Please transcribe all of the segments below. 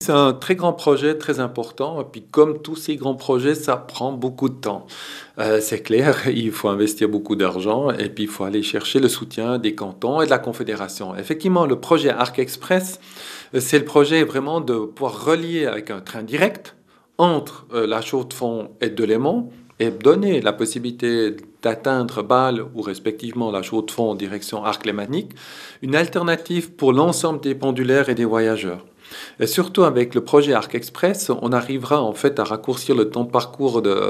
C'est un très grand projet, très important. Et puis, comme tous ces grands projets, ça prend beaucoup de temps. C'est clair, il faut investir beaucoup d'argent et puis il faut aller chercher le soutien des cantons et de la Confédération. Effectivement, le projet Arc Express, c'est le projet vraiment de pouvoir relier avec un train direct entre la Chaux-de-Fonds et Delémont et donner la possibilité d'atteindre Bâle ou respectivement la Chaux-de-Fonds en direction Arc-Lémanique, une alternative pour l'ensemble des pendulaires et des voyageurs. Et surtout avec le projet Arc Express, on arrivera en fait à raccourcir le temps de parcours de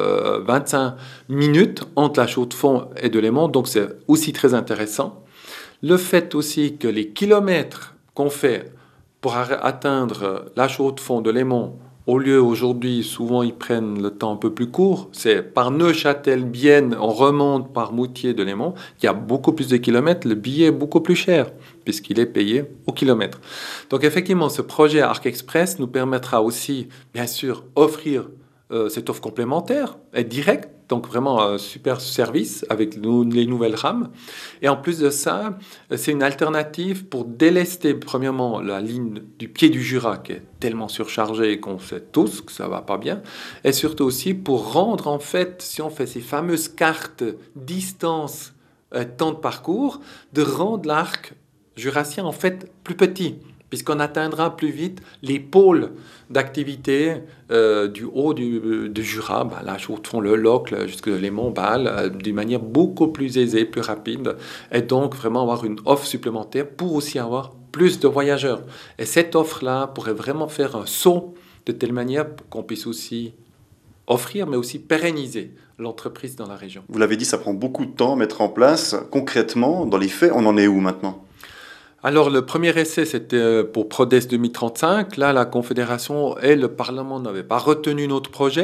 25 minutes entre la Chaux-de-Fonds et Delémont, donc c'est aussi très intéressant. Le fait aussi que les kilomètres qu'on fait pour atteindre la Chaux-de-Fonds de Lémont, au lieu aujourd'hui, souvent ils prennent le temps un peu plus court, c'est par Neuchâtel-Bienne, on remonte par Moutier de Lémont, il y a beaucoup plus de kilomètres, le billet est beaucoup plus cher, puisqu'il est payé au kilomètre. Donc effectivement, ce projet Arc Express nous permettra aussi, bien sûr, offrir cette offre complémentaire et directe, donc vraiment un super service avec les nouvelles rames. Et en plus de ça, c'est une alternative pour délester premièrement la ligne du pied du Jura qui est tellement surchargée qu'on sait tous que ça va pas bien. Et surtout aussi pour rendre en fait, si on fait ces fameuses cartes distance, temps de parcours, de rendre l'arc jurassien en fait plus petit, puisqu'on atteindra plus vite les pôles d'activité du haut du Jura, là, je fond le Locle jusque les Monts-Bâle, d'une manière beaucoup plus aisée, plus rapide, et donc vraiment avoir une offre supplémentaire pour aussi avoir plus de voyageurs. Et cette offre-là pourrait vraiment faire un saut de telle manière qu'on puisse aussi offrir, mais aussi pérenniser l'entreprise dans la région. Vous l'avez dit, ça prend beaucoup de temps à mettre en place. Concrètement, dans les faits, on en est où maintenant? Alors, le premier essai, c'était pour Prodes 2035. Là, la Confédération et le Parlement n'avaient pas retenu notre projet.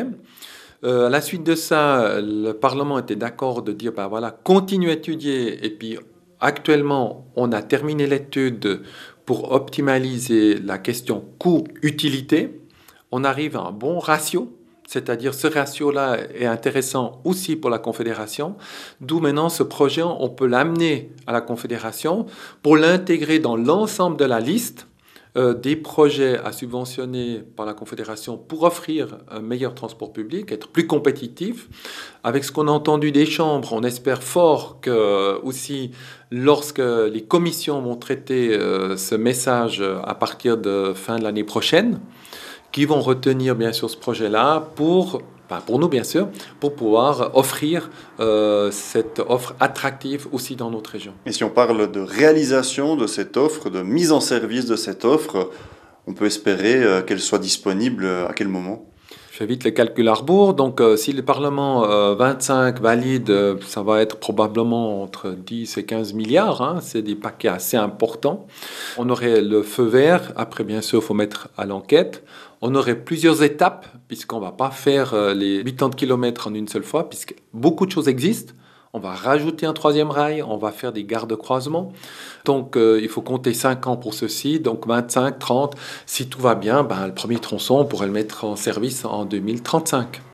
À la suite de ça, le Parlement était d'accord de dire, ben voilà, continue à étudier. Et puis, actuellement, on a terminé l'étude pour optimaliser la question coût-utilité. On arrive à un bon ratio. C'est-à-dire ce ratio-là est intéressant aussi pour la Confédération, d'où maintenant ce projet, on peut l'amener à la Confédération pour l'intégrer dans l'ensemble de la liste des projets à subventionner par la Confédération pour offrir un meilleur transport public, être plus compétitif. Avec ce qu'on a entendu des chambres, on espère fort que aussi lorsque les commissions vont traiter ce message à partir de fin de l'année prochaine, qui vont retenir bien sûr ce projet-là pour nous bien sûr, pour pouvoir offrir cette offre attractive aussi dans notre région. Et si on parle de réalisation de cette offre, de mise en service de cette offre, on peut espérer qu'elle soit disponible à quel moment? Je fais vite le calcul à rebours. Donc, si le Parlement 25 valide, ça va être probablement entre 10 et 15 milliards. Hein. C'est des paquets assez importants. On aurait le feu vert. Après, bien sûr, il faut mettre à l'enquête. On aurait plusieurs étapes, puisqu'on ne va pas faire les 80 km en une seule fois, puisque beaucoup de choses existent. On va rajouter un troisième rail, on va faire des gares de croisement. Donc, il faut compter 5 ans pour ceci, donc 25, 30. Si tout va bien, le premier tronçon, on pourrait le mettre en service en 2035.